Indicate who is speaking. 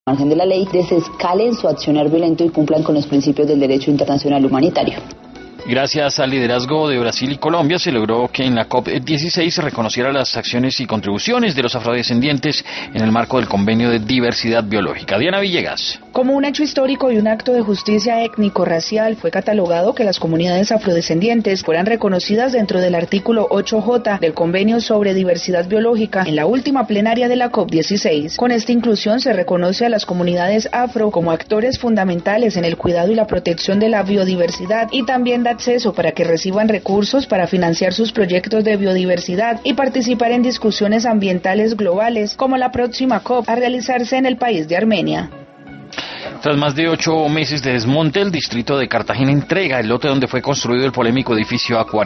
Speaker 1: margen de la ley, desescalen su accionar violento y cumplan con los principios del derecho internacional humanitario.
Speaker 2: Gracias al liderazgo de Brasil y Colombia se logró que en la COP16 se reconociera las acciones y contribuciones de los afrodescendientes en el marco del Convenio de Diversidad Biológica. Diana Villegas.
Speaker 3: Como un hecho histórico y un acto de justicia étnico-racial, fue catalogado que las comunidades afrodescendientes fueran reconocidas dentro del artículo 8J del Convenio sobre Diversidad Biológica en la última plenaria de la COP16. Con esta inclusión se reconoce a las comunidades afro como actores fundamentales en el cuidado y la protección de la biodiversidad y también da acceso para que reciban recursos para financiar sus proyectos de biodiversidad y participar en discusiones ambientales globales como la próxima COP a realizarse en el país de Armenia.
Speaker 2: Tras más de 8 meses de desmonte, el distrito de Cartagena entrega el lote donde fue construido el polémico edificio A40.